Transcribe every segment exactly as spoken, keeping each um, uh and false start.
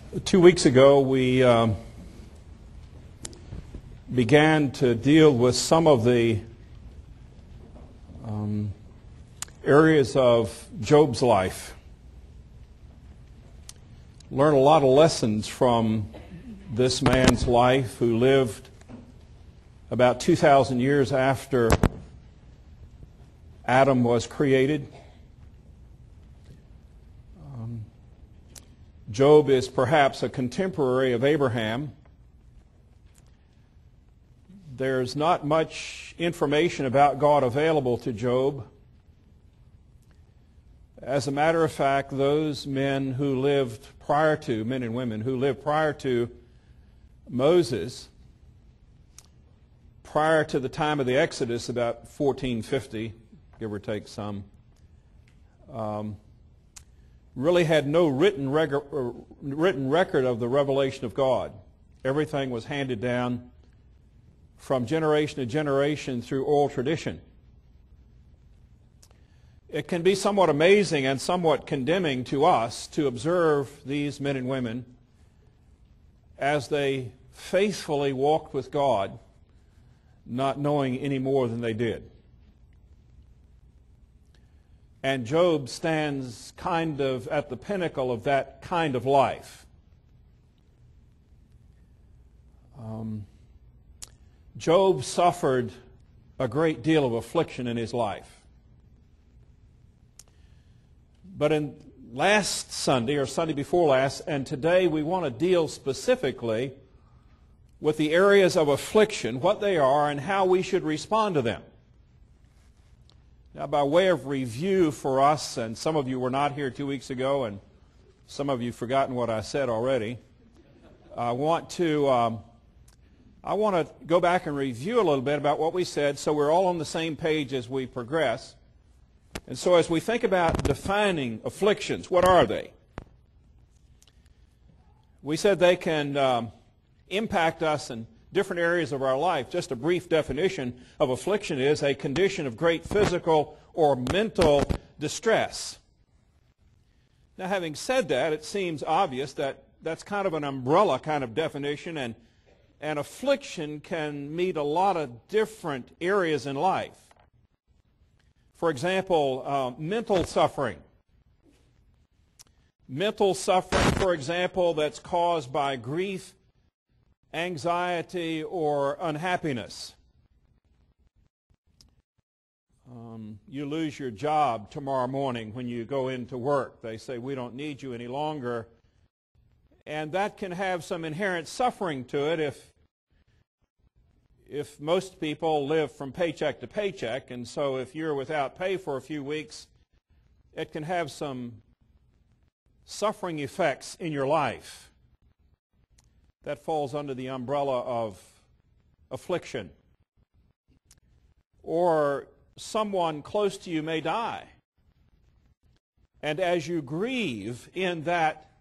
Two weeks ago, we um, began to deal with some of the um, areas of Job's life. Learned a lot of lessons from this man's life who lived about two thousand years after Adam was created. Um, Job is perhaps a contemporary of Abraham. There's not much information about God available to Job. As a matter of fact, those men who lived prior to, men and women who lived prior to Moses, prior to the time of the Exodus, about fourteen fifty, give or take some, um, really had no written, reg- written record of the revelation of God. Everything was handed down from generation to generation through oral tradition. It can be somewhat amazing and somewhat condemning to us to observe these men and women as they faithfully walked with God, not knowing any more than they did. And Job stands kind of at the pinnacle of that kind of life. Um, Job suffered a great deal of affliction in his life. But in last Sunday, or Sunday before last, and today we want to deal specifically with the areas of affliction, what they are, and how we should respond to them. Now, by way of review for us, and some of you were not here two weeks ago, and some of you have forgotten what I said already, I want to um, I want to go back and review a little bit about what we said so we're all on the same page as we progress. And so as we think about defining afflictions, what are they? We said they can um, impact us in different areas of our life. Just a brief definition of affliction is a condition of great physical or mental distress. Now, having said that, it seems obvious that that's kind of an umbrella kind of definition, and, and affliction can meet a lot of different areas in life. For example, uh, mental suffering. Mental suffering, for example, that's caused by grief, anxiety, or unhappiness. Um, you lose your job tomorrow morning when you go into work. They say, we don't need you any longer. And that can have some inherent suffering to it if, if most people live from paycheck to paycheck. And so if you're without pay for a few weeks, it can have some suffering effects in your life. That falls under the umbrella of affliction. Or someone close to you may die. And as you grieve in that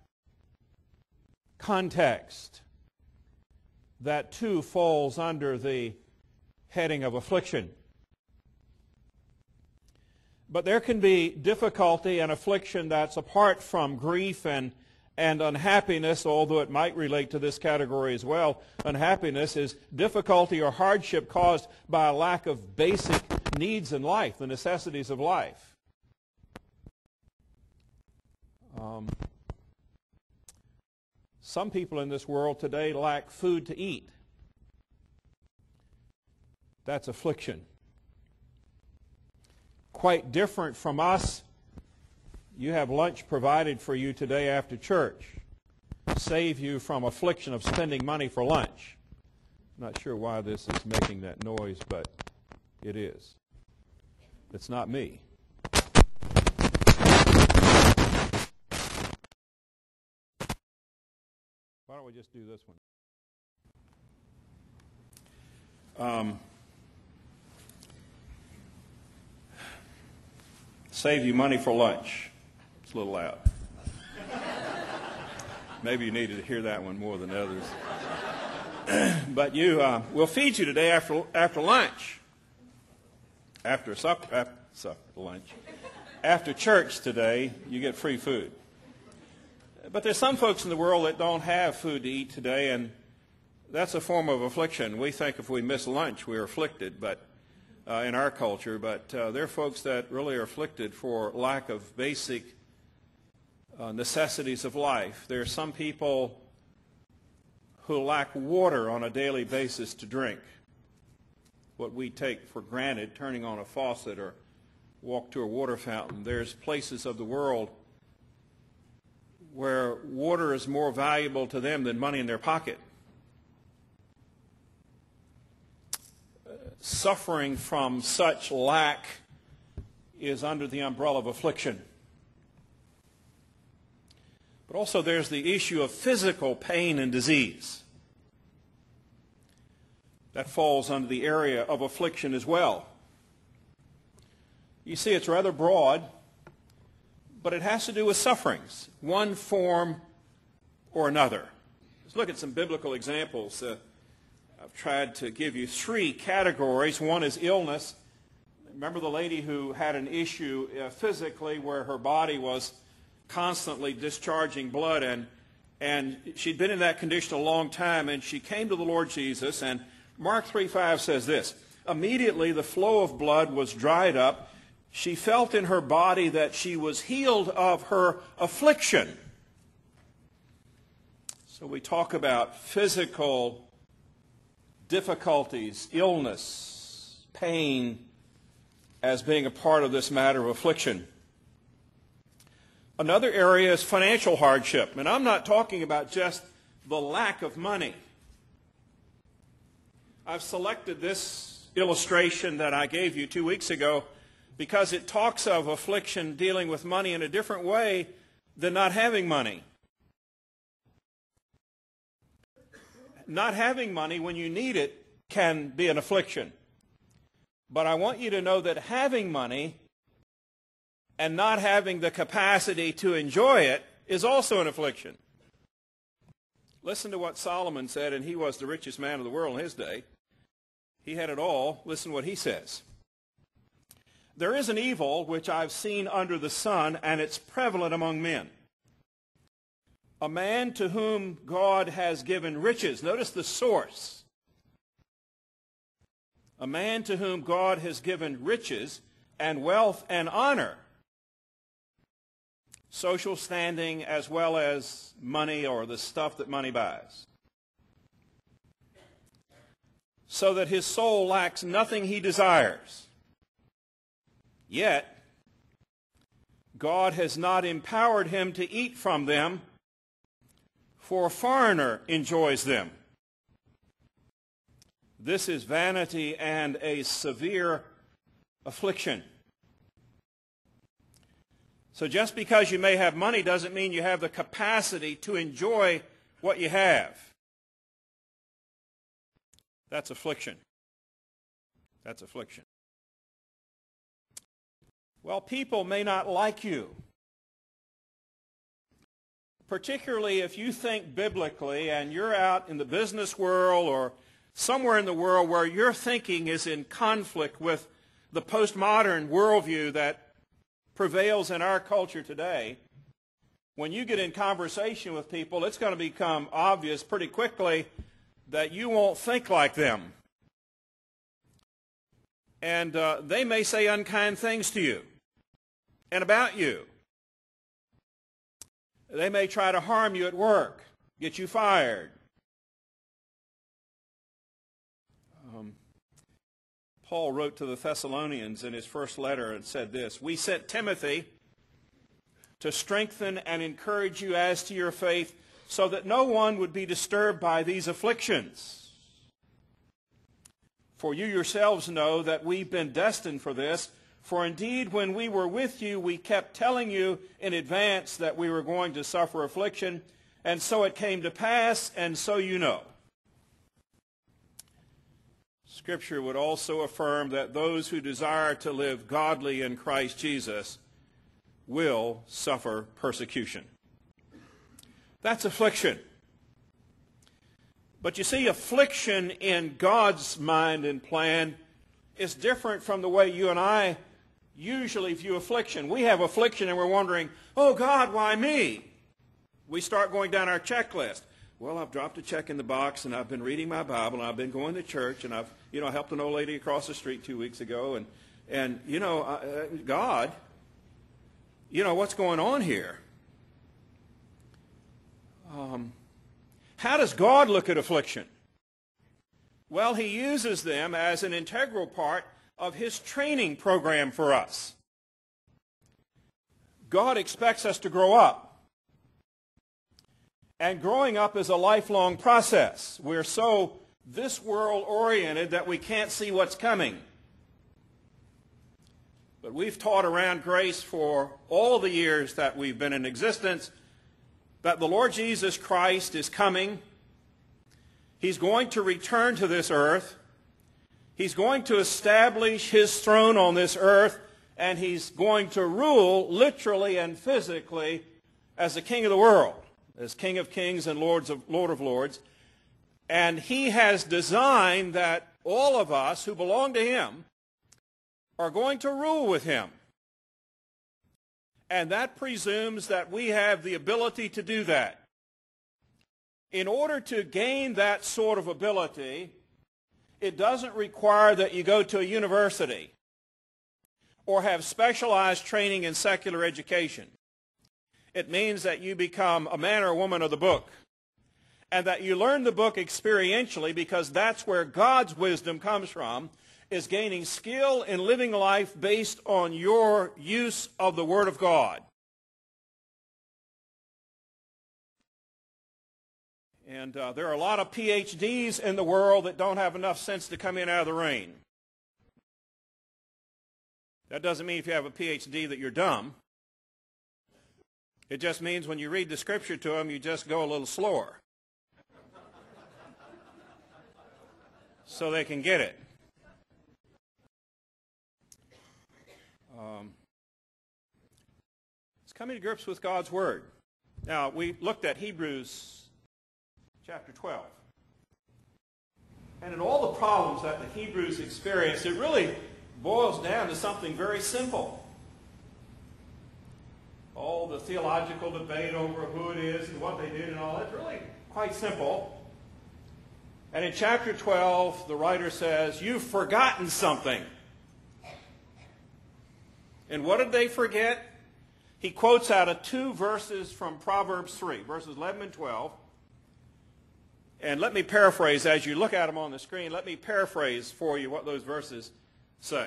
context, that too falls under the heading of affliction. But there can be difficulty and affliction that's apart from grief and And unhappiness, although it might relate to this category as well. Unhappiness is difficulty or hardship caused by a lack of basic needs in life, the necessities of life. Um, some people in this world today lack food to eat. That's affliction. Quite different from us. You have lunch provided for you today after church. Save you from affliction of spending money for lunch. I'm not sure why this is making that noise, but it is. It's not me. Why don't we just do this one? Um, save you money for lunch. It's a little loud. Maybe you needed to hear that one more than others. But you, uh, we'll feed you today after after lunch. After supper, after supper, lunch. After church today, you get free food. But there's some folks in the world that don't have food to eat today, and that's a form of affliction. We think if we miss lunch, we're afflicted, but uh, in our culture. But uh, there are folks that really are afflicted for lack of basic uh, necessities of life. There are some people who lack water on a daily basis to drink. What we take for granted, turning on a faucet or walk to a water fountain. There's places of the world where water is more valuable to them than money in their pocket. Suffering from such lack is under the umbrella of affliction. But also there's the issue of physical pain and disease. That falls under the area of affliction as well. You see, it's rather broad, but it has to do with sufferings, one form or another. Let's look at some biblical examples. Uh, I've tried to give you three categories. One is illness. Remember the lady who had an issue uh, physically where her body was constantly discharging blood, and, and she'd been in that condition a long time, and she came to the Lord Jesus, and Mark three five says this, immediately the flow of blood was dried up. She felt in her body that she was healed of her affliction. So we talk about physical difficulties, illness, pain, as being a part of this matter of affliction. Another area is financial hardship. And I'm not talking about just the lack of money. I've selected this illustration that I gave you two weeks ago because it talks of affliction dealing with money in a different way than not having money. Not having money when you need it can be an affliction. But I want you to know that having money and not having the capacity to enjoy it is also an affliction. Listen to what Solomon said, and he was the richest man of the world in his day. He had it all. Listen to what he says. There is an evil which I've seen under the sun, and it's prevalent among men. A man to whom God has given riches. Notice the source. A man to whom God has given riches and wealth and honor. Social standing as well as money or the stuff that money buys. So that his soul lacks nothing he desires. Yet, God has not empowered him to eat from them, for a foreigner enjoys them. This is vanity and a severe affliction. So just because you may have money doesn't mean you have the capacity to enjoy what you have. That's affliction. That's affliction. Well, people may not like you. Particularly if you think biblically and you're out in the business world or somewhere in the world where your thinking is in conflict with the postmodern worldview that prevails in our culture today. When you get in conversation with people, it's going to become obvious pretty quickly that you won't think like them. And uh, they may say unkind things to you and about you. They may try to harm you at work, get you fired. Um, Paul wrote to the Thessalonians in his first letter and said this, we sent Timothy to strengthen and encourage you as to your faith, so that no one would be disturbed by these afflictions. For you yourselves know that we've been destined for this. For indeed, when we were with you, we kept telling you in advance that we were going to suffer affliction, and so it came to pass, and so you know. Scripture would also affirm that those who desire to live godly in Christ Jesus will suffer persecution. That's affliction. But you see, affliction in God's mind and plan is different from the way you and I usually view affliction. We have affliction and we're wondering, oh God, why me? we start going down our checklist. Well, I've dropped a check in the box, and I've been reading my Bible, and I've been going to church, and I've, you know, helped an old lady across the street two weeks ago, and, and you know, uh, God, you know, what's going on here? Um, how does God look at affliction? Well, he uses them as an integral part of his training program for us. God expects us to grow up. And growing up is a lifelong process. We're so this world oriented that we can't see what's coming. But we've taught around Grace for all the years that we've been in existence that the Lord Jesus Christ is coming. He's going to return to this earth. He's going to establish his throne on this earth, and he's going to rule literally and physically as the King of the world, as King of Kings and Lords of, Lord of Lords. And he has designed that all of us who belong to him are going to rule with him. And that presumes that we have the ability to do that. In order to gain that sort of ability, it doesn't require that you go to a university or have specialized training in secular education. It means that you become a man or a woman of the book, and that you learn the book experientially, because that's where God's wisdom comes from, is gaining skill in living life based on your use of the Word of God. And uh, there are a lot of P H Ds in the world that don't have enough sense to come in out of the rain. That doesn't mean if you have a P H D that you're dumb. It just means when you read the Scripture to them, you just go a little slower so they can get it. Um, it's coming to grips with God's Word. Now, we looked at Hebrews chapter twelve. And in all the problems that the Hebrews experienced, it really boils down to something very simple. All the theological debate over who it is and what they did and all that's really quite simple. And in chapter twelve, the writer says, you've forgotten something. And what did they forget? He quotes out of two verses from Proverbs three, verses eleven and twelve. And let me paraphrase, as you look at them on the screen, let me paraphrase for you what those verses say.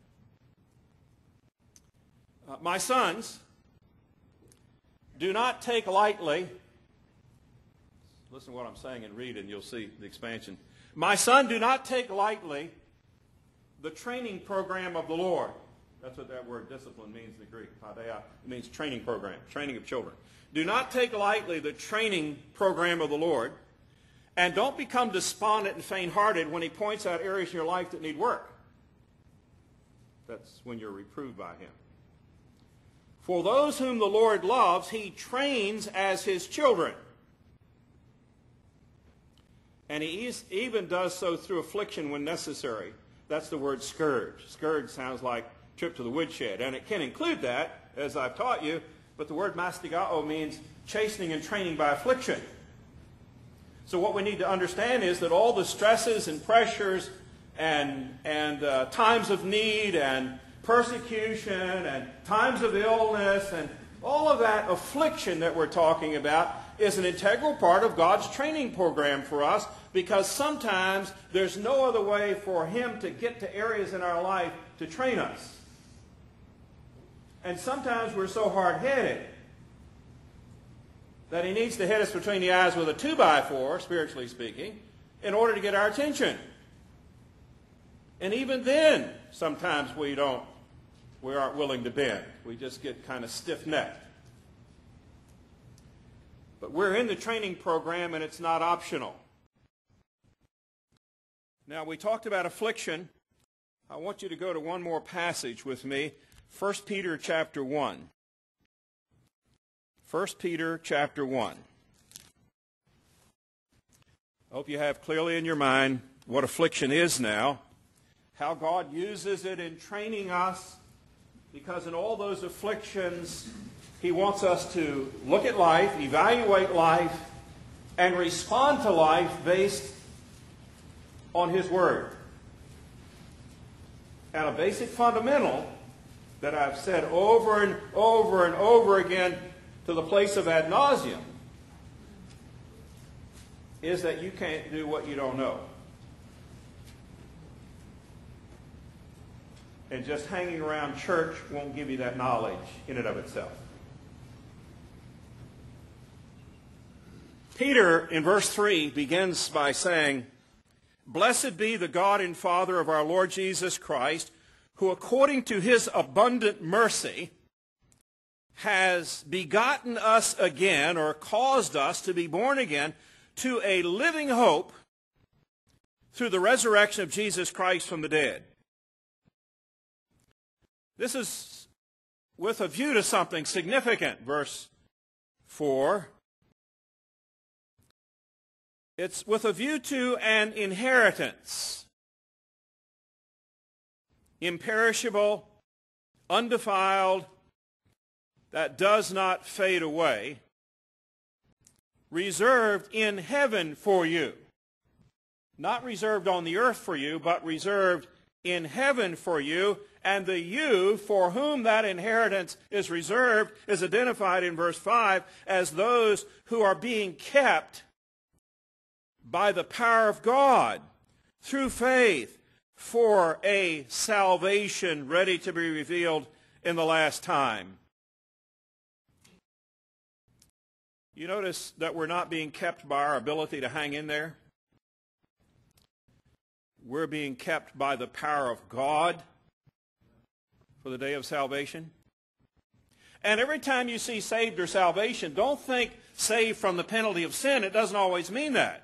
Uh, My sons, do not take lightly, listen to what I'm saying and read and you'll see the expansion. My son, do not take lightly the training program of the Lord. That's what that word discipline means in the Greek. Paideia. It means training program, training of children. Do not take lightly the training program of the Lord, and don't become despondent and faint-hearted when he points out areas in your life that need work. That's when you're reproved by him. For those whom the Lord loves, he trains as his children. And he even does so through affliction when necessary. That's the word scourge. Scourge sounds like trip to the woodshed. And it can include that, as I've taught you, but the word mastigao means chastening and training by affliction. So what we need to understand is that all the stresses and pressures and, and uh, times of need and persecution and times of illness and all of that affliction that we're talking about is an integral part of God's training program for us, because sometimes there's no other way for him to get to areas in our life to train us. And sometimes we're so hard-headed that he needs to hit us between the eyes with a two by four, spiritually speaking, in order to get our attention. And even then, sometimes we don't, we aren't willing to bend. We just get kind of stiff-necked. But we're in the training program, and it's not optional. Now, we talked about affliction. I want you to go to one more passage with me, First Peter chapter one. First Peter chapter one. I hope you have clearly in your mind what affliction is now, how God uses it in training us, because in all those afflictions he wants us to look at life, evaluate life, and respond to life based on his Word. And a basic fundamental that I've said over and over and over again to the place of ad nauseum is that you can't do what you don't know. And just hanging around church won't give you that knowledge in and of itself. Peter, in verse three, begins by saying, "Blessed be the God and Father of our Lord Jesus Christ, who according to his abundant mercy has begotten us again, or caused us to be born again, to a living hope through the resurrection of Jesus Christ from the dead." This is with a view to something significant, verse four. It's with a view to an inheritance, imperishable, undefiled, that does not fade away, reserved in heaven for you. Not reserved on the earth for you, but reserved in heaven for you. And the you for whom that inheritance is reserved is identified in verse five as those who are being kept by the power of God through faith for a salvation ready to be revealed in the last time. You notice that we're not being kept by our ability to hang in there. We're being kept by the power of God for the day of salvation. And every time you see saved or salvation, don't think saved from the penalty of sin. It doesn't always mean that.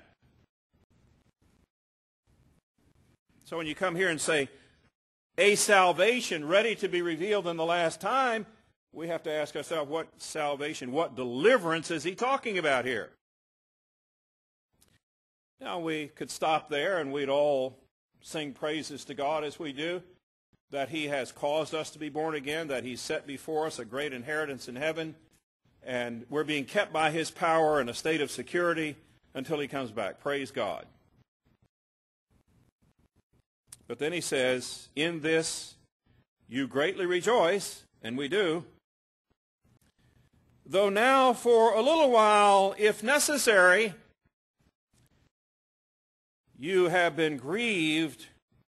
So when you come here and say, a salvation ready to be revealed in the last time, we have to ask ourselves, what salvation, what deliverance is he talking about here? Now, we could stop there and we'd all sing praises to God as we do, that he has caused us to be born again, that he's set before us a great inheritance in heaven, and we're being kept by his power in a state of security until he comes back. Praise God. But then he says, in this you greatly rejoice, and we do, though now for a little while, if necessary, you have been grieved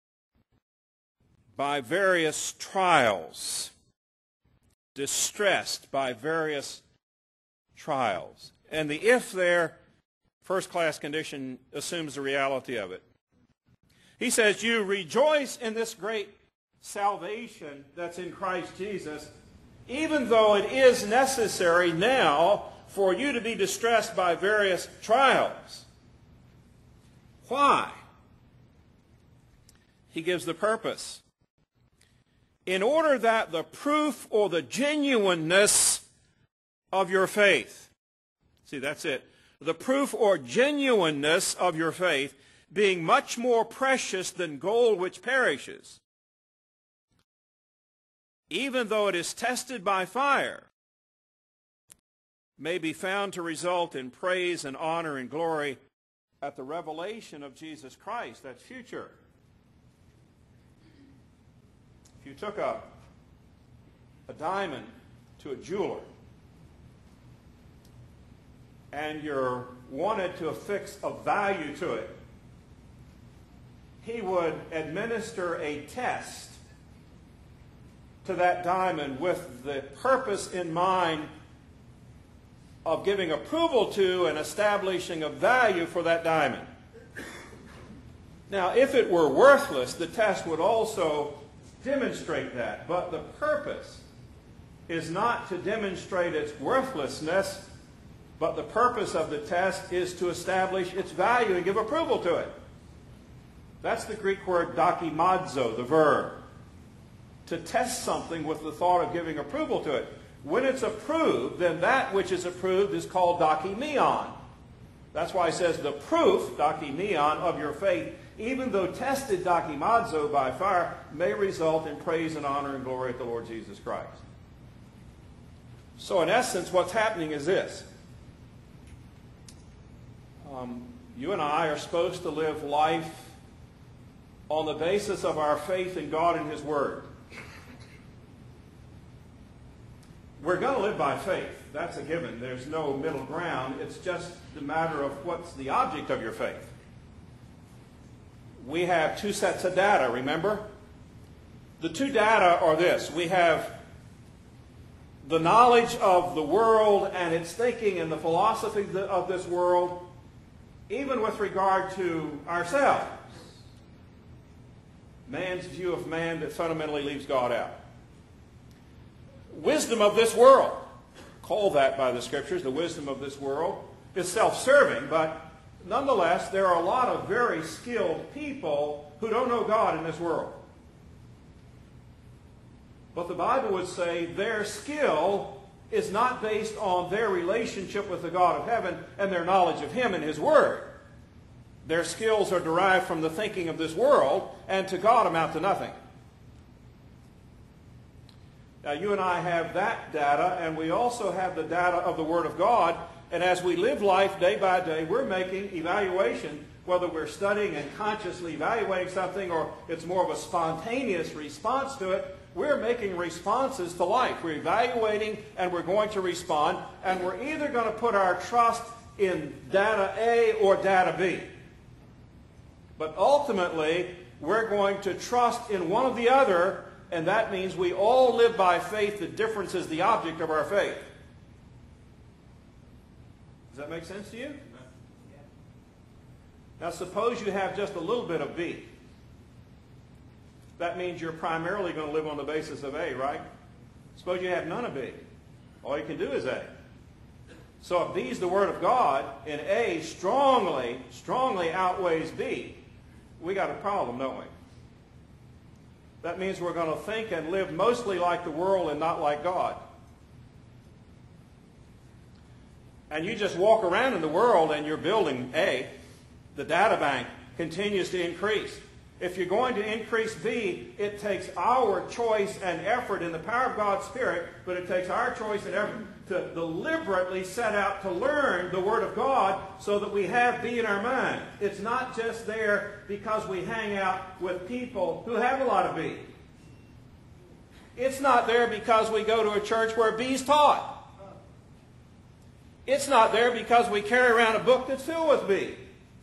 by various trials, distressed by various trials. And the if there, first-class condition, assumes the reality of it. He says, you rejoice in this great salvation that's in Christ Jesus, even though it is necessary now for you to be distressed by various trials. Why? He gives the purpose. In order that the proof or the genuineness of your faith, see, that's it, the proof or genuineness of your faith, being much more precious than gold which perishes, even though it is tested by fire, may be found to result in praise and honor and glory at the revelation of Jesus Christ. That's future. If you took a, a diamond to a jeweler and you wanted to affix a value to it, he would administer a test to that diamond with the purpose in mind of giving approval to and establishing a value for that diamond. Now, if it were worthless, the test would also demonstrate that. But the purpose is not to demonstrate its worthlessness, but the purpose of the test is to establish its value and give approval to it. That's the Greek word dokimazo, the verb. To test something with the thought of giving approval to it. When it's approved, then that which is approved is called dokimion. That's why it says the proof, dokimion, of your faith, even though tested dokimazo by fire, may result in praise and honor and glory at the Lord Jesus Christ. So in essence, what's happening is this. Um, you and I are supposed to live life on the basis of our faith in God and His Word. We're going to live by faith. That's a given. There's no middle ground. It's just the matter of what's the object of your faith. We have two sets of data, remember? The two data are this. We have the knowledge of the world and its thinking and the philosophy of this world, even with regard to ourselves. Man's view of man that fundamentally leaves God out. Wisdom of this world, called that by the Scriptures, the wisdom of this world, is self-serving, but nonetheless, there are a lot of very skilled people who don't know God in this world. But the Bible would say their skill is not based on their relationship with the God of heaven and their knowledge of Him and His Word. Their skills are derived from the thinking of this world, and to God amount to nothing. Now, you and I have that data, and we also have the data of the Word of God. And as we live life day by day, we're making evaluation, whether we're studying and consciously evaluating something or it's more of a spontaneous response to it. We're making responses to life. We're evaluating and we're going to respond. And we're either going to put our trust in data A or data B. But ultimately, we're going to trust in one or the other, and that means we all live by faith. The difference is the object of our faith. Does that make sense to you? Now suppose you have just a little bit of B. That means you're primarily going to live on the basis of A, right? Suppose you have none of B. All you can do is A. So if B is the Word of God and A strongly, strongly outweighs B, we got a problem, don't we? That means we're going to think and live mostly like the world and not like God. And you just walk around in the world and you're building A. The data bank continues to increase. If you're going to increase B, it takes our choice and effort in the power of God's Spirit, but it takes our choice and effort to deliberately set out to learn the Word of God so that we have B in our mind. It's not just there because we hang out with people who have a lot of B. It's not there because we go to a church where B's taught. It's not there because we carry around a book that's filled with B.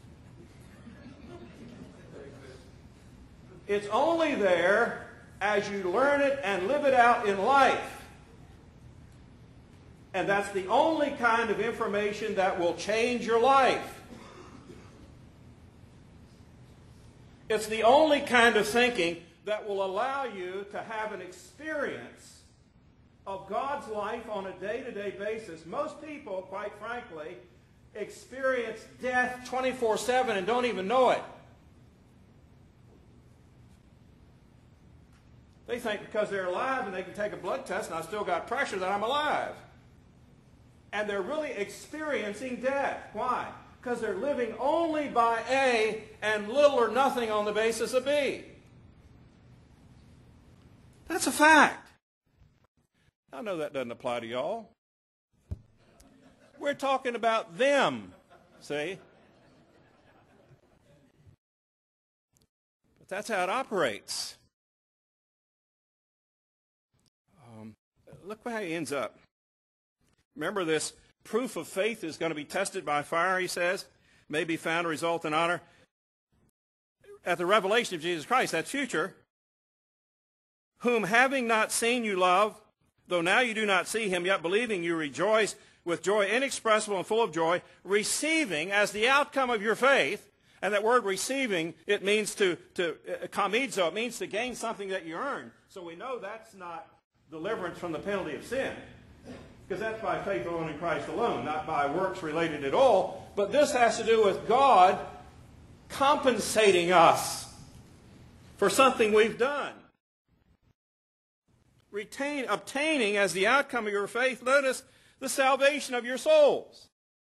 It's only there as you learn it and live it out in life. And that's the only kind of information that will change your life. It's the only kind of thinking that will allow you to have an experience of God's life on a day-to-day basis. Most people, quite frankly, experience death twenty-four seven and don't even know it. They think because they're alive and they can take a blood test and I still got pressure that I'm alive. And they're really experiencing death. Why? Because they're living only by A and little or nothing on the basis of B. That's a fact. I know that doesn't apply to y'all. We're talking about them, see? But that's how it operates. Um, look how he ends up. Remember, this proof of faith is going to be tested by fire, he says, may be found to result in honor. At the revelation of Jesus Christ, that's future, whom having not seen you love, though now you do not see him, yet believing you rejoice with joy inexpressible and full of joy, receiving as the outcome of your faith. And that word receiving, it means to, to uh, kamizo, it means to gain something that you earn. So we know that's not deliverance from the penalty of sin. Because that's by faith alone in Christ alone, not by works related at all. But this has to do with God compensating us for something we've done. Retain, obtaining as the outcome of your faith, notice, the salvation of your souls.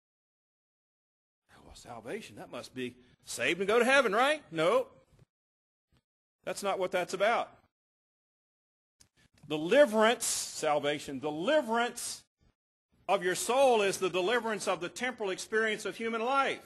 Well, salvation, that must be saved and go to heaven, right? No. That's not what that's about. Deliverance, salvation, deliverance of your soul is the deliverance of the temporal experience of human life.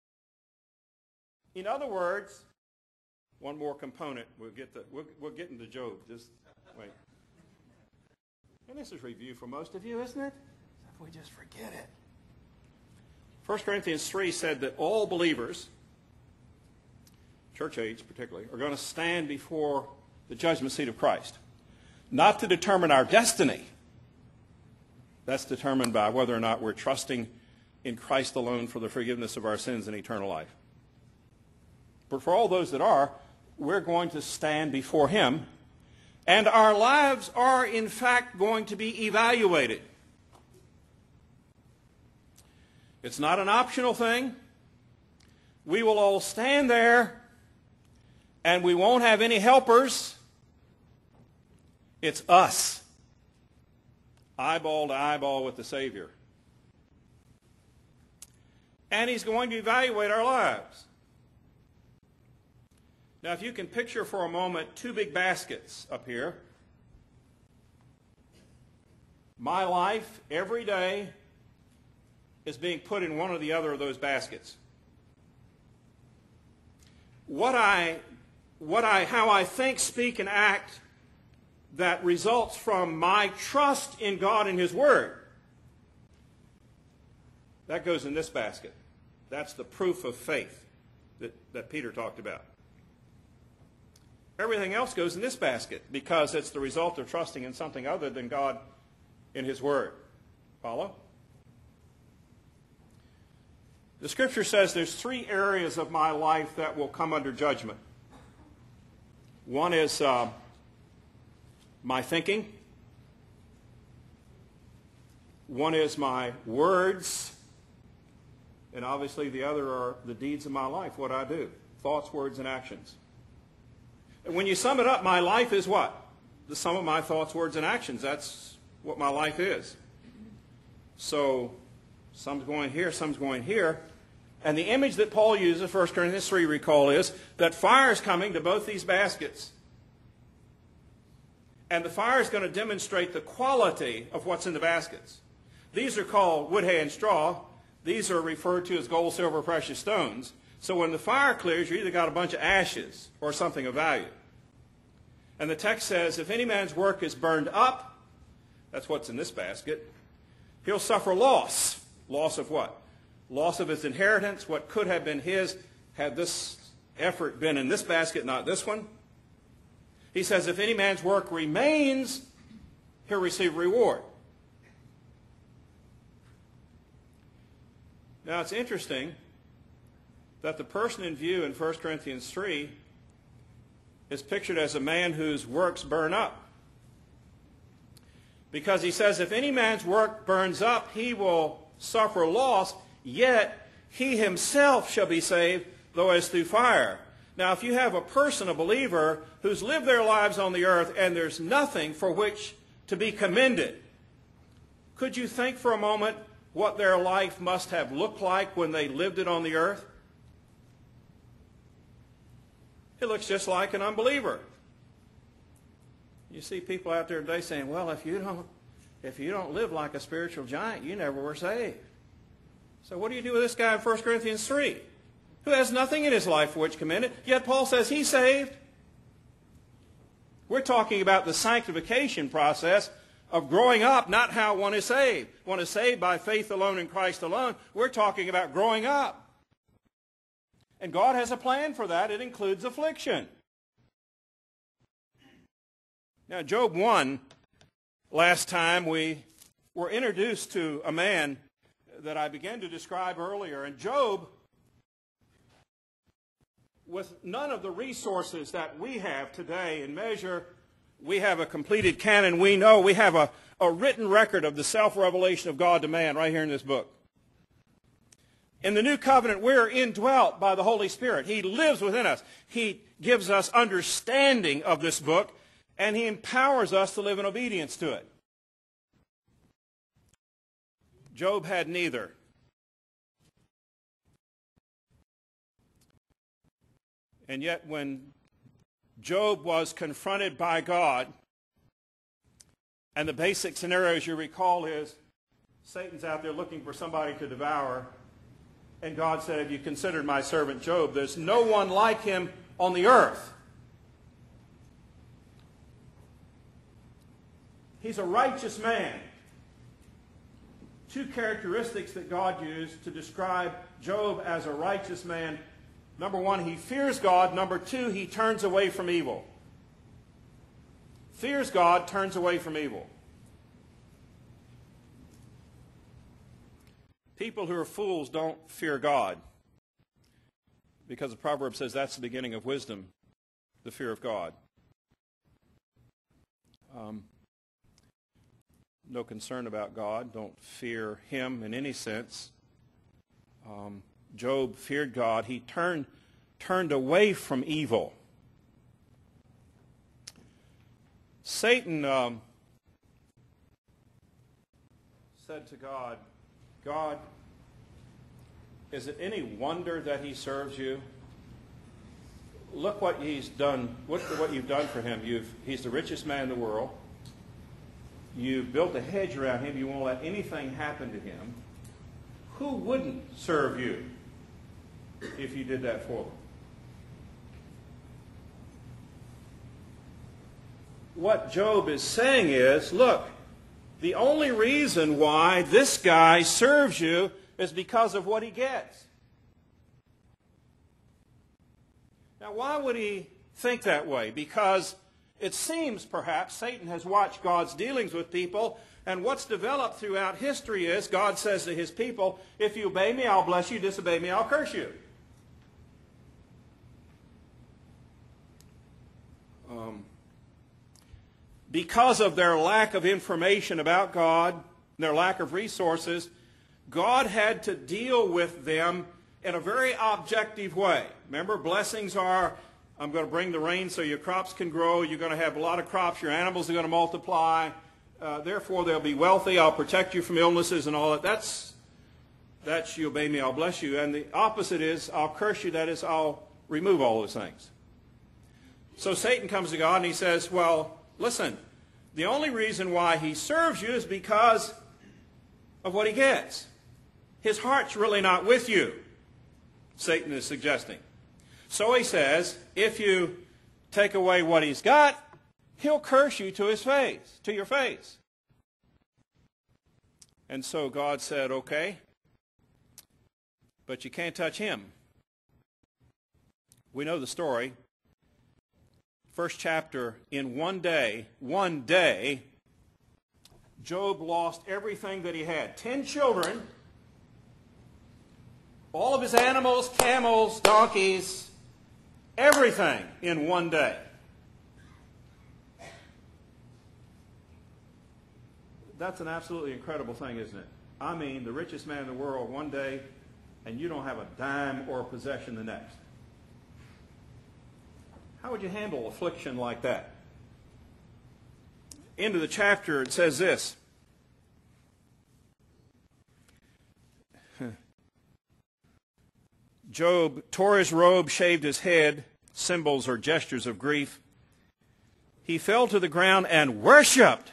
In other words, one more component. We'll get the, we'll, we'll get into Job. Just wait. And this is review for most of you, isn't it? If we just forget it. First Corinthians three said that all believers, church age particularly, are going to stand before the judgment seat of Christ. Not to determine our destiny. That's determined by whether or not we're trusting in Christ alone for the forgiveness of our sins and eternal life. But for all those that are, we're going to stand before Him, and our lives are in fact going to be evaluated. It's not an optional thing. We will all stand there, and we won't have any helpers. It's us, eyeball to eyeball with the Savior. And He's going to evaluate our lives. Now, if you can picture for a moment two big baskets up here. My life every day is being put in one or the other of those baskets. What I, what I, how I think, speak, and act that results from my trust in God and His Word, that goes in this basket. That's the proof of faith that, that Peter talked about. Everything else goes in this basket because it's the result of trusting in something other than God in His Word. Follow? The Scripture says there's three areas of my life that will come under judgment. One is uh, my thinking. One is my words. And obviously the other are the deeds of my life, what I do. Thoughts, words, and actions. And when you sum it up, my life is what? The sum of my thoughts, words, and actions. That's what my life is. So some's going here, some's going here. And the image that Paul uses, First Corinthians three, recall, is that fire is coming to both these baskets. And the fire is going to demonstrate the quality of what's in the baskets. These are called wood, hay, and straw. These are referred to as gold, silver, precious stones. So when the fire clears, you either got a bunch of ashes or something of value. And the text says, if any man's work is burned up, that's what's in this basket, he'll suffer loss. Loss of what? Loss of his inheritance, what could have been his had this effort been in this basket, not this one. He says, if any man's work remains, he'll receive reward. Now, it's interesting that the person in view in First Corinthians three is pictured as a man whose works burn up. Because he says, if any man's work burns up, he will suffer loss, yet he himself shall be saved, though as through fire. Now, if you have a person, a believer, who's lived their lives on the earth and there's nothing for which to be commended, could you think for a moment what their life must have looked like when they lived it on the earth? It looks just like an unbeliever. You see people out there today saying, well, if you don't, if you don't live like a spiritual giant, you never were saved. So what do you do with this guy in First Corinthians three, who has nothing in his life for which commended, yet Paul says he's saved? We're talking about the sanctification process of growing up, not how one is saved. One is saved by faith alone in Christ alone. We're talking about growing up. And God has a plan for that. It includes affliction. Now, Job one, last time we were introduced to a man that I began to describe earlier. And Job, with none of the resources that we have today in measure, we have a completed canon. We know we have a, a written record of the self-revelation of God to man right here in this book. In the new covenant, we're indwelt by the Holy Spirit. He lives within us. He gives us understanding of this book, and He empowers us to live in obedience to it. Job had neither. And yet when Job was confronted by God, and the basic scenario, as you recall, is Satan's out there looking for somebody to devour. And God said, have you considered my servant Job? There's no one like him on the earth. He's a righteous man. Two characteristics that God used to describe Job as a righteous man. Number one, he fears God. Number two, he turns away from evil. Fears God, turns away from evil. People who are fools don't fear God, because the proverb says that's the beginning of wisdom, the fear of God. Um, no concern about God, don't fear him in any sense. Um, Job feared God. He turned, turned away from evil. Satan um, said to God, God, is it any wonder that he serves you? Look what he's done. Look at what you've done for him. You've, he's the richest man in the world. You've built a hedge around him. You won't let anything happen to him. Who wouldn't serve you if you did that for them? What Job is saying is, look, the only reason why this guy serves you is because of what he gets. Now, why would he think that way? Because it seems, perhaps, Satan has watched God's dealings with people, and what's developed throughout history is God says to his people, if you obey me, I'll bless you. Disobey me, I'll curse you. Um... Because of their lack of information about God, their lack of resources, God had to deal with them in a very objective way. Remember, blessings are, I'm going to bring the rain so your crops can grow, you're going to have a lot of crops, your animals are going to multiply, uh, therefore they'll be wealthy, I'll protect you from illnesses and all that. That's, that's you obey me, I'll bless you. And the opposite is, I'll curse you, that is, I'll remove all those things. So Satan comes to God and he says, well, listen, the only reason why he serves you is because of what he gets. His heart's really not with you, Satan is suggesting. So he says, if you take away what he's got, he'll curse you to his face, to your face. And so God said, okay, but you can't touch him. We know the story. First chapter, in one day, one day, Job lost everything that he had. Ten children, all of his animals, camels, donkeys, everything in one day. That's an absolutely incredible thing, isn't it? I mean, the richest man in the world one day, and you don't have a dime or a possession the next. How would you handle affliction like that? Into the chapter, it says this. Job tore his robe, shaved his head, symbols or gestures of grief. He fell to the ground and worshipped.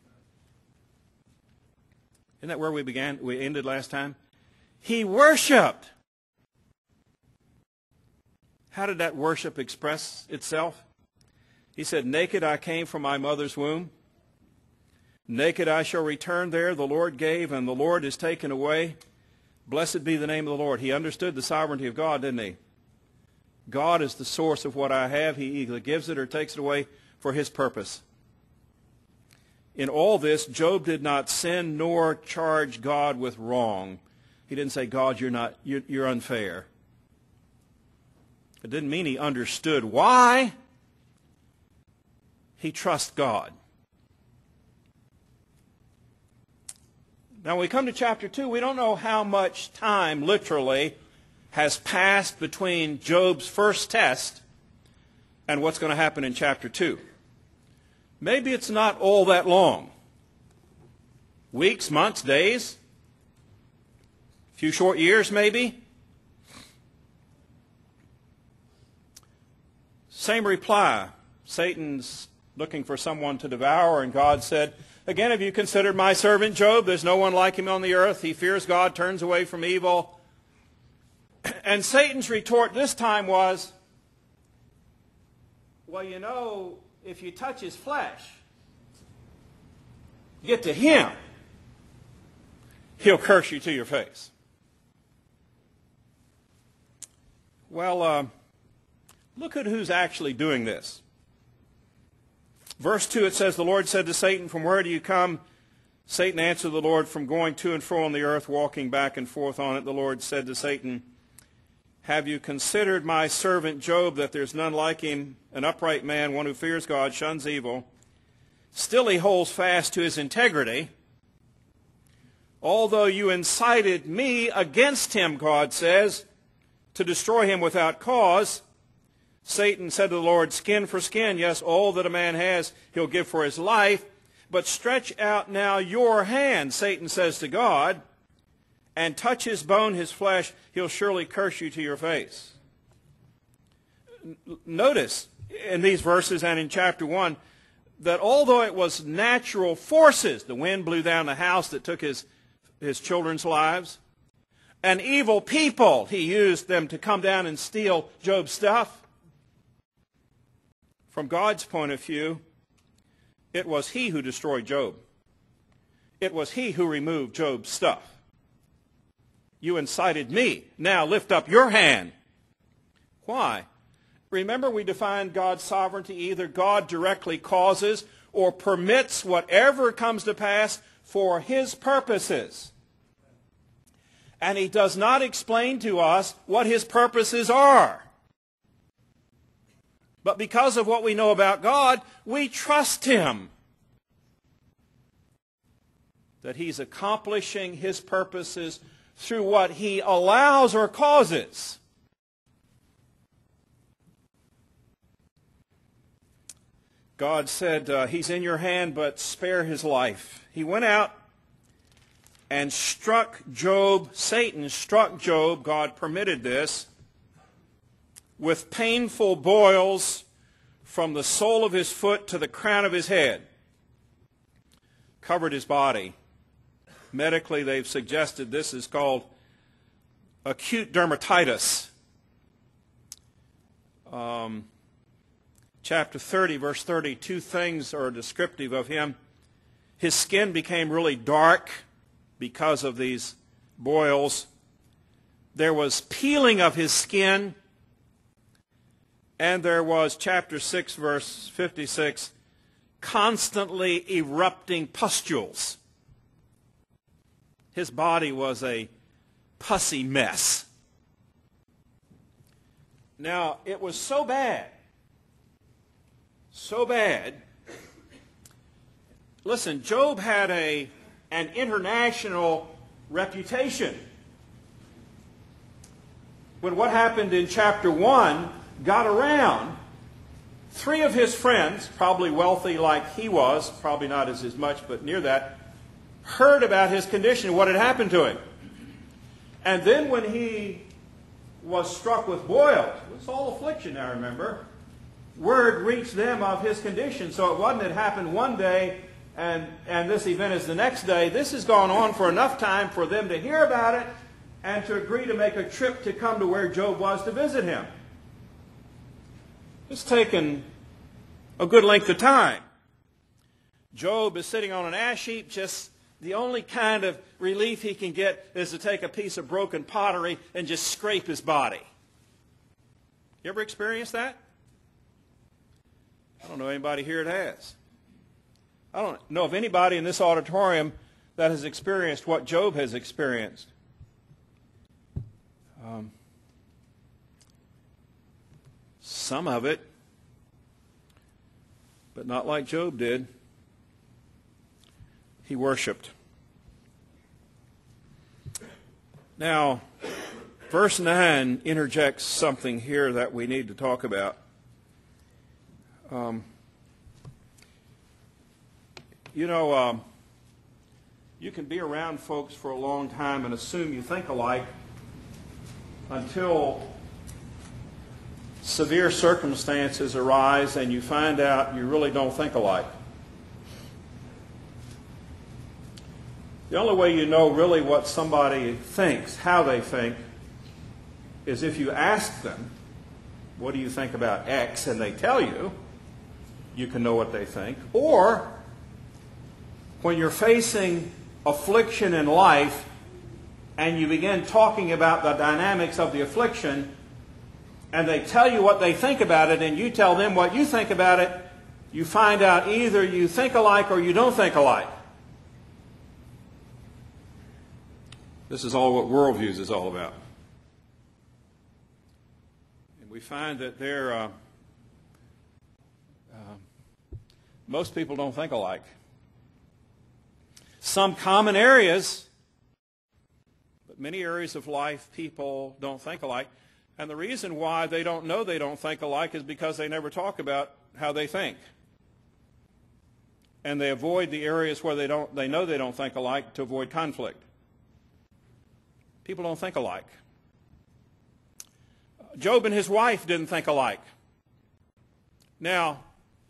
Isn't that where we began? We ended last time? He worshipped. How did that worship express itself? He said, naked I came from my mother's womb. Naked I shall return there. The Lord gave and the Lord is taken away. Blessed be the name of the Lord. He understood the sovereignty of God, didn't he? God is the source of what I have. He either gives it or takes it away for his purpose. In all this, Job did not sin nor charge God with wrong. He didn't say, God, you're not, you're, you're unfair. It didn't mean he understood why. He trusts God. Now, when we come to chapter two, we don't know how much time, literally, has passed between Job's first test and what's going to happen in chapter two. Maybe it's not all that long. Weeks, months, days, a few short years maybe. Same reply. Satan's looking for someone to devour, and God said, again, have you considered my servant Job? There's no one like him on the earth. He fears God, turns away from evil. And Satan's retort this time was, well, you know, if you touch his flesh, get to him, he'll curse you to your face. Well, uh, look at who's actually doing this. Verse two, it says, the Lord said to Satan, from where do you come? Satan answered the Lord, from going to and fro on the earth, walking back and forth on it. The Lord said to Satan, have you considered my servant Job, that there's none like him, an upright man, one who fears God, shuns evil? Still he holds fast to his integrity. Although you incited me against him, God says, to destroy him without cause. Satan said to the Lord, skin for skin, yes, all that a man has he'll give for his life. But stretch out now your hand, Satan says to God, and touch his bone, his flesh, he'll surely curse you to your face. Notice in these verses and in chapter one that although it was natural forces, the wind blew down the house that took his, his children's lives, and evil people, he used them to come down and steal Job's stuff. From God's point of view, it was he who destroyed Job. It was he who removed Job's stuff. You incited me. Now lift up your hand. Why? Remember, we defined God's sovereignty. Either God directly causes or permits whatever comes to pass for his purposes. And he does not explain to us what his purposes are. But because of what we know about God, we trust him that he's accomplishing his purposes through what he allows or causes. God said, uh, he's in your hand, but spare his life. He went out and struck Job. Satan struck Job. God permitted this with painful boils from the sole of his foot to the crown of his head. Covered his body. Medically, they've suggested this is called acute dermatitis. Um, chapter thirty, verse thirty, two things are descriptive of him. His skin became really dark because of these boils. There was peeling of his skin. And there was, chapter six, verse fifty-six, constantly erupting pustules. His body was a pussy mess. Now, it was so bad, so bad. Listen, Job had a, an international reputation. When what happened in chapter one got around, three of his friends, probably wealthy like he was, probably not as, as much, but near that, heard about his condition, what had happened to him. And then when he was struck with boils, it was all affliction, I remember, word reached them of his condition. So it wasn't it happened one day and, and this event is the next day. This has gone on for enough time for them to hear about it and to agree to make a trip to come to where Job was to visit him. It's taken a good length of time. Job is sitting on an ash heap. Just the only kind of relief he can get is to take a piece of broken pottery and just scrape his body. You ever experienced that? I don't know anybody here that has. I don't know of anybody in this auditorium that has experienced what Job has experienced. Um, some of it, but not like Job did. He worshiped. Now, verse nine interjects something here that we need to talk about. Um, you know, um, you can be around folks for a long time and assume you think alike until severe circumstances arise and you find out you really don't think alike. The only way you know really what somebody thinks, how they think, is if you ask them, what do you think about X? And they tell you, you can know what they think. Or, when you're facing affliction in life and you begin talking about the dynamics of the affliction, and they tell you what they think about it and you tell them what you think about it, you find out either you think alike or you don't think alike. This is all what worldviews is all about. And we find that there, uh, uh, most people don't think alike. Some common areas, but many areas of life people don't think alike. And the reason why they don't know they don't think alike is because they never talk about how they think. And they avoid the areas where they don't they know they don't think alike to avoid conflict. People don't think alike. Job and his wife didn't think alike. Now,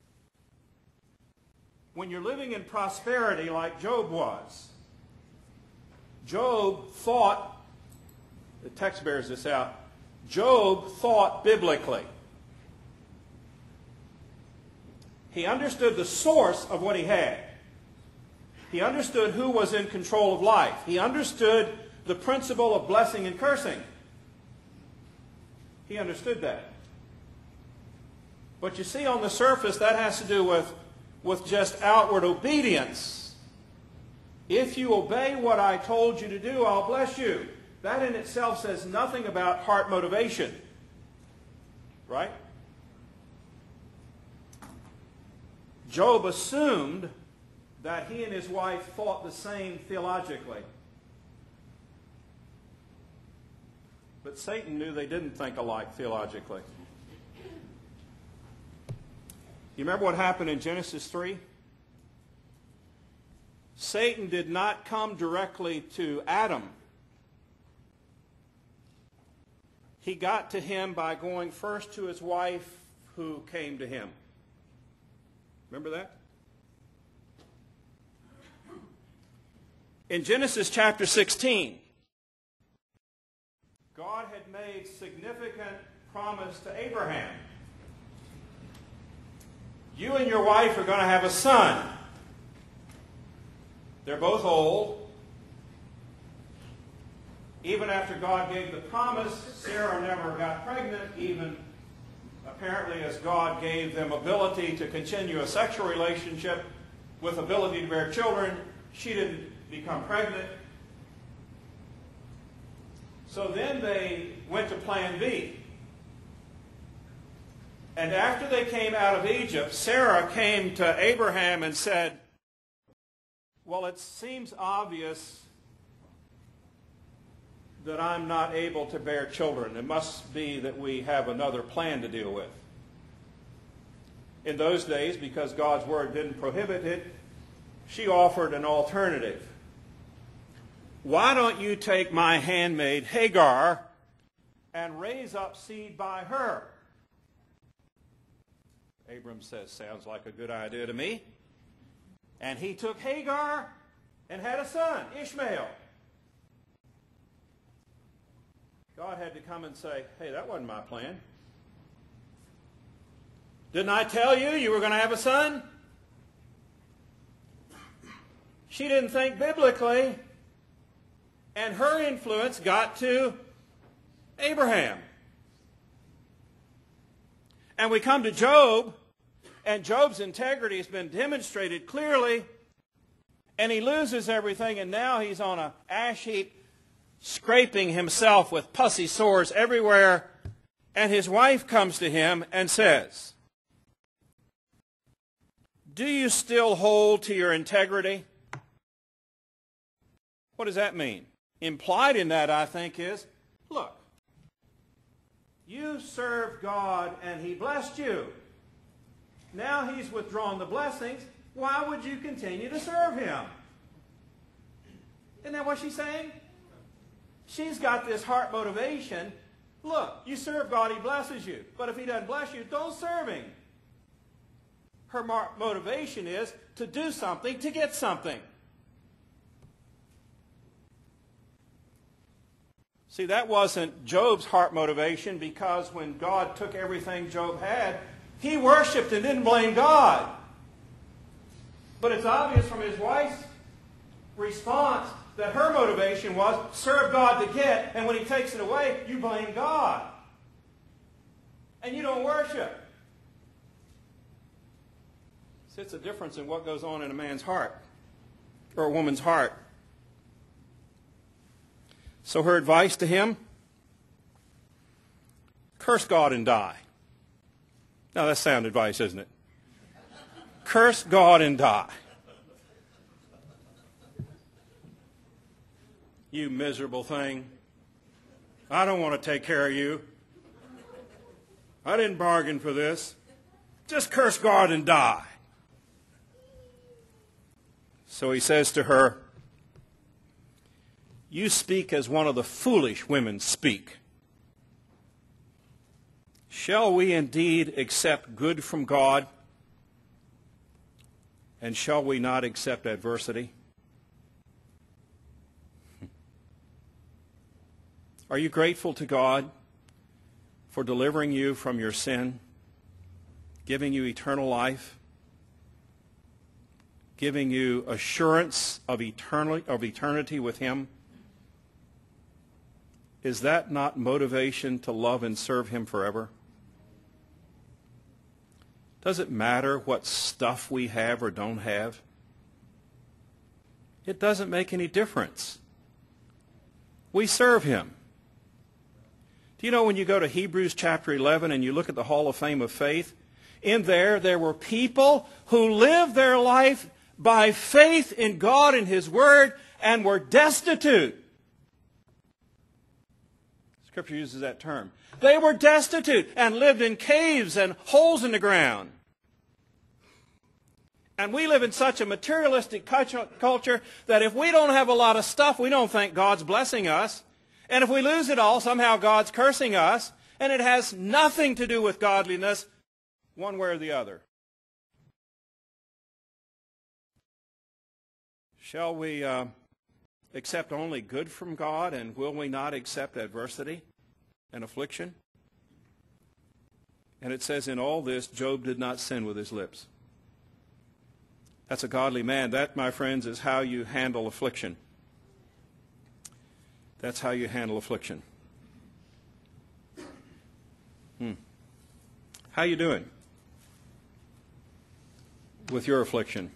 when you're living in prosperity like Job was, Job thought, the text bears this out, Job thought biblically. He understood the source of what he had. He understood who was in control of life. He understood the principle of blessing and cursing. He understood that. But you see, on the surface, that has to do with, with just outward obedience. If you obey what I told you to do, I'll bless you. That in itself says nothing about heart motivation. Right? Job assumed that he and his wife thought the same theologically. But Satan knew they didn't think alike theologically. You remember what happened in Genesis three? Satan did not come directly to Adam. He got to him by going first to his wife who came to him. Remember that? In Genesis chapter sixteen, God had made significant promise to Abraham. You and your wife are going to have a son. They're both old. Even after God gave the promise, Sarah never got pregnant, even apparently as God gave them ability to continue a sexual relationship with ability to bear children, she didn't become pregnant. So then they went to plan B. And after they came out of Egypt, Sarah came to Abraham and said, well, it seems obvious that I'm not able to bear children. It must be that we have another plan to deal with. In those days, because God's word didn't prohibit it, she offered an alternative. Why don't you take my handmaid Hagar and raise up seed by her? Abram says, sounds like a good idea to me. And he took Hagar and had a son, Ishmael. God had to come and say, hey, that wasn't my plan. Didn't I tell you you were going to have a son? She didn't think biblically, and her influence got to Abraham. And we come to Job, and Job's integrity has been demonstrated clearly, and he loses everything, and now he's on an ash heap, scraping himself with pussy sores everywhere, and his wife comes to him and says, do you still hold to your integrity? What does that mean? Implied in that, I think, is, look, you served God and he blessed you. Now he's withdrawn the blessings. Why would you continue to serve him? Isn't that what she's saying? She's got this heart motivation Look, you serve God, He blesses you. But if He doesn't bless you, don't serve Him. Her motivation is to do something to get something. See, that wasn't Job's heart motivation, because when God took everything Job had, he worshiped and didn't blame God. But it's obvious from his wife's response that her motivation was serve God to get, and when He takes it away, you blame God. And you don't worship. See, it's a difference in what goes on in a man's heart, or a woman's heart. So her advice to him, curse God and die. Now that's sound advice, isn't it? Curse God and die. You miserable thing. I don't want to take care of you. I didn't bargain for this. Just curse God and die. So he says to her, you speak as one of the foolish women speak. Shall we indeed accept good from God, and shall we not accept adversity? Are you grateful to God for delivering you from your sin, giving you eternal life, giving you assurance of eternity, of eternity with Him? Is that not motivation to love and serve Him forever? Does it matter what stuff we have or don't have? It doesn't make any difference. We serve Him. Do you know when you go to Hebrews chapter eleven and you look at the Hall of Fame of Faith, in there, there were people who lived their life by faith in God and His Word and were destitute. Scripture uses that term. They were destitute and lived in caves and holes in the ground. And we live in such a materialistic culture that if we don't have a lot of stuff, we don't think God's blessing us. And if we lose it all, somehow God's cursing us. And it has nothing to do with godliness, one way or the other. Shall we uh, accept only good from God, and will we not accept adversity and affliction? And it says in all this, Job did not sin with his lips. That's a godly man. That, my friends, is how you handle affliction. That's how you handle affliction. Hmm. How you doing with your affliction?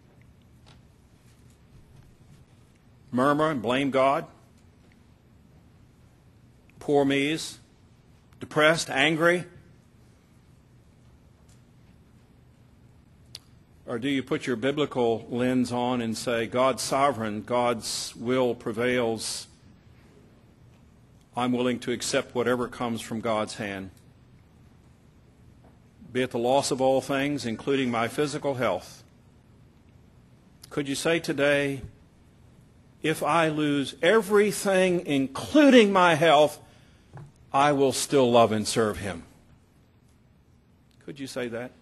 Murmur and blame God? Poor me's? Depressed? Angry? Or do you put your biblical lens on and say, God's sovereign, God's will prevails. I'm willing to accept whatever comes from God's hand, be it the loss of all things, including my physical health. Could you say today, if I lose everything, including my health, I will still love and serve Him? Could you say that?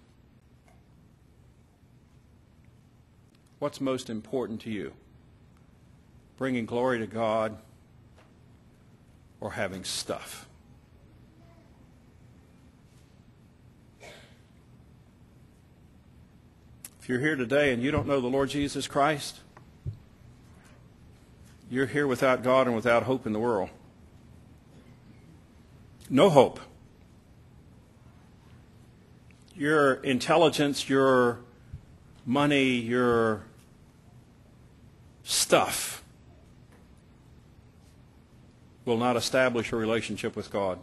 What's most important to you? Bringing glory to God or having stuff? If you're here today and you don't know the Lord Jesus Christ, you're here without God and without hope in the world. No hope. Your intelligence, your money, your stuff will not establish a relationship with God.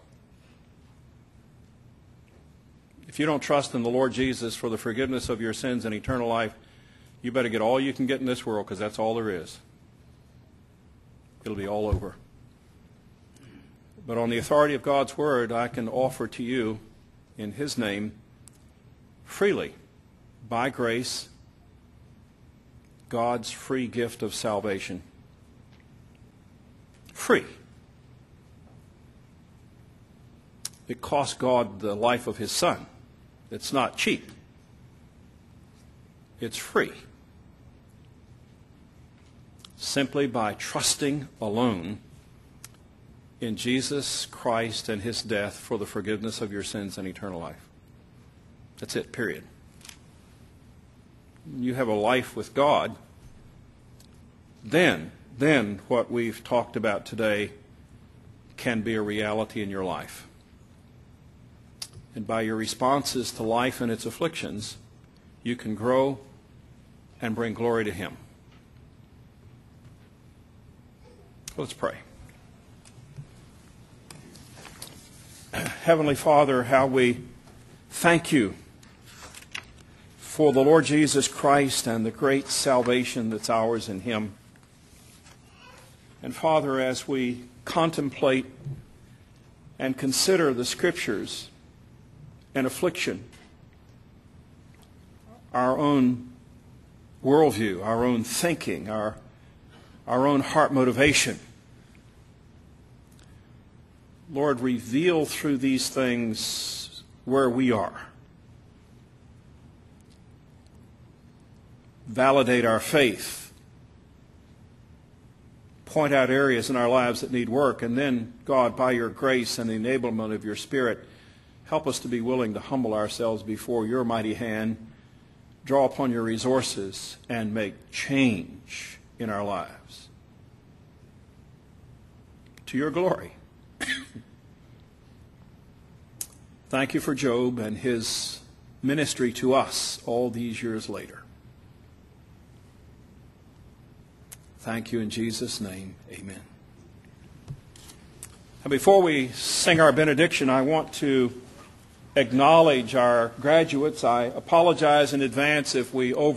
If you don't trust in the Lord Jesus for the forgiveness of your sins and eternal life, you better get all you can get in this world, because that's all there is. It'll be all over. But on the authority of God's Word, I can offer to you, in His name, freely, by grace, God's free gift of salvation. Free. It cost God the life of his son. It's not cheap. It's free. Simply by trusting alone in Jesus Christ and his death for the forgiveness of your sins and eternal life. That's it, period. You have a life with God, then, then what we've talked about today can be a reality in your life. And by your responses to life and its afflictions, you can grow and bring glory to him. Let's pray. Heavenly Father, how we thank you for the Lord Jesus Christ and the great salvation that's ours in him. And Father, as we contemplate and consider the Scriptures and affliction, our own worldview, our own thinking, our, our own heart motivation, Lord, reveal through these things where we are. Validate our faith. Point out areas in our lives that need work. And then, God, by your grace and the enablement of your Spirit, help us to be willing to humble ourselves before your mighty hand, draw upon your resources, and make change in our lives. To your glory. Thank you for Job and his ministry to us all these years later. Thank you in Jesus' name. Amen. And before we sing our benediction, I want to acknowledge our graduates. I apologize in advance if we over